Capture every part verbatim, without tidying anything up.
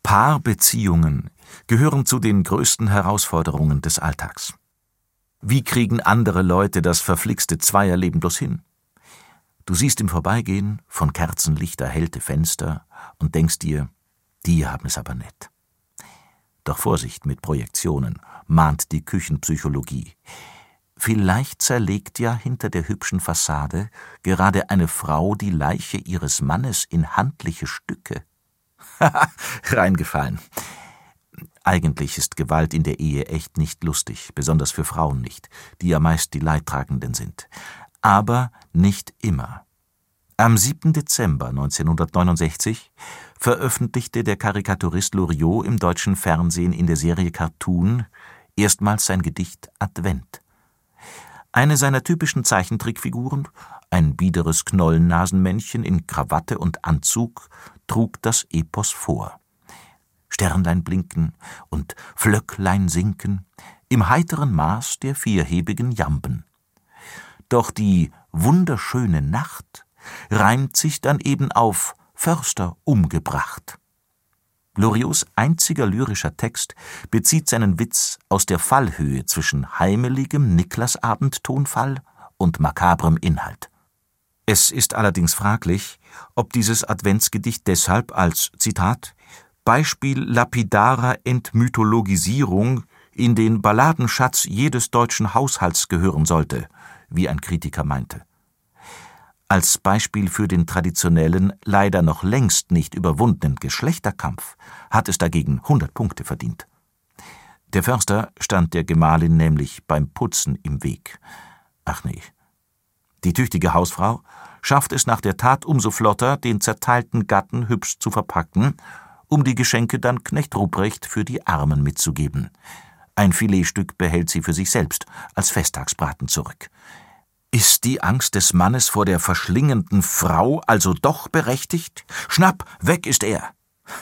Paarbeziehungen gehören zu den größten Herausforderungen des Alltags. Wie kriegen andere Leute das verflixte Zweierleben bloß hin? Du siehst im Vorbeigehen von Kerzenlicht erhellte Fenster und denkst dir, die haben es aber nett. Doch Vorsicht mit Projektionen, mahnt die Küchenpsychologie. Vielleicht zerlegt ja hinter der hübschen Fassade gerade eine Frau die Leiche ihres Mannes in handliche Stücke. Haha, reingefallen. Eigentlich ist Gewalt in der Ehe echt nicht lustig, besonders für Frauen nicht, die ja meist die Leidtragenden sind. Aber nicht immer. Am siebten Dezember neunzehnhundertneunundsechzig veröffentlichte der Karikaturist Loriot im deutschen Fernsehen in der Serie Cartoon erstmals sein Gedicht Advent. Eine seiner typischen Zeichentrickfiguren, ein biederes Knollennasenmännchen in Krawatte und Anzug, trug das Epos vor. Sternlein blinken und Flöcklein sinken, im heiteren Maß der vierhebigen Jamben. Doch die wunderschöne Nacht reimt sich dann eben auf Förster umgebracht. Loriots einziger lyrischer Text bezieht seinen Witz aus der Fallhöhe zwischen heimeligem Niklasabend-Tonfall und makabrem Inhalt. Es ist allerdings fraglich, ob dieses Adventsgedicht deshalb als, Zitat, Beispiel lapidarer Entmythologisierung in den Balladenschatz jedes deutschen Haushalts gehören sollte, wie ein Kritiker meinte. Als Beispiel für den traditionellen, leider noch längst nicht überwundenen Geschlechterkampf hat es dagegen hundert Punkte verdient. Der Förster stand der Gemahlin nämlich beim Putzen im Weg. Ach nee. Die tüchtige Hausfrau schafft es nach der Tat umso flotter, den zerteilten Gatten hübsch zu verpacken, um die Geschenke dann Knecht Ruprecht für die Armen mitzugeben. Ein Filetstück behält sie für sich selbst als Festtagsbraten zurück. Ist die Angst des Mannes vor der verschlingenden Frau also doch berechtigt? Schnapp, weg ist er!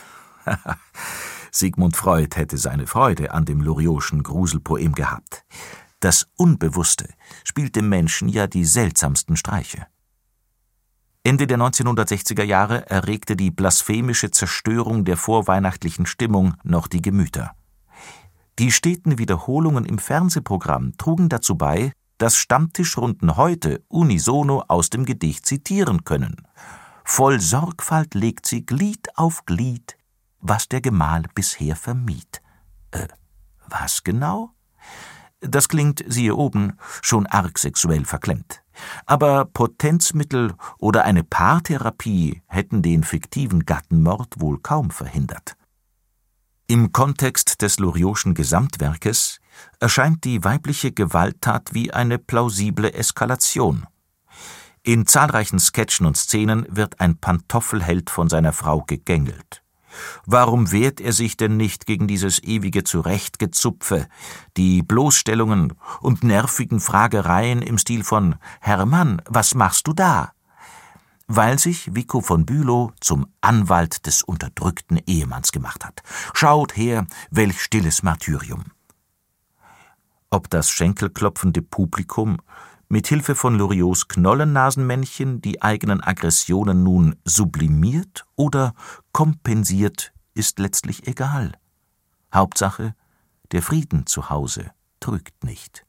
Sigmund Freud hätte seine Freude an dem Loriotschen Gruselpoem gehabt. Das Unbewusste spielt dem Menschen ja die seltsamsten Streiche. Ende der neunzehnhundertsechziger Jahre erregte die blasphemische Zerstörung der vorweihnachtlichen Stimmung noch die Gemüter. Die steten Wiederholungen im Fernsehprogramm trugen dazu bei, dass Stammtischrunden heute unisono aus dem Gedicht zitieren können. Voll Sorgfalt legt sie Glied auf Glied, was der Gemahl bisher vermied. Äh, was genau? Das klingt, siehe oben, schon arg sexuell verklemmt. Aber Potenzmittel oder eine Paartherapie hätten den fiktiven Gattenmord wohl kaum verhindert. Im Kontext des Loriotschen Gesamtwerkes erscheint die weibliche Gewalttat wie eine plausible Eskalation. In zahlreichen Sketchen und Szenen wird ein Pantoffelheld von seiner Frau gegängelt. Warum wehrt er sich denn nicht gegen dieses ewige Zurechtgezupfe, die Bloßstellungen und nervigen Fragereien im Stil von »Hermann, was machst du da?« Weil sich Vico von Bülow zum Anwalt des unterdrückten Ehemanns gemacht hat. Schaut her, welch stilles Martyrium. Ob das schenkelklopfende Publikum mit Hilfe von Loriots Knollennasenmännchen die eigenen Aggressionen nun sublimiert oder kompensiert, ist letztlich egal. Hauptsache, der Frieden zu Hause trügt nicht.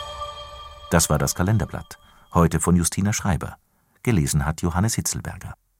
Das war das Kalenderblatt, heute von Justina Schreiber. Gelesen hat Johannes Hitzelberger.